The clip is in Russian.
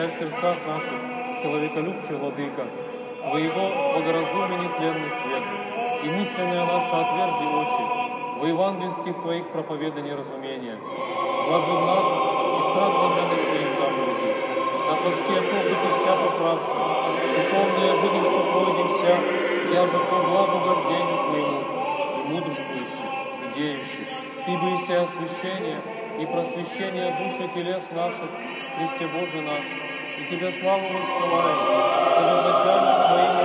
в сердцах наших, человеколюбче, Владыка, Твоего благоразумия нетленный свет, и мысленная наша отверзи очи, во евангельских Твоих проповеданий разумения. Вложи в нас и страх блаженных Твоих заповедей, на плотские похоти вся поправши, духовное жительство пройдем вся, яже по благу гождению Твоему, и мудрствующий, и деющий. Ты бы и сия освящение и просвещение души телес наших, Христе Божий наш, и Тебе славу воссылаем, со безначальным Твоим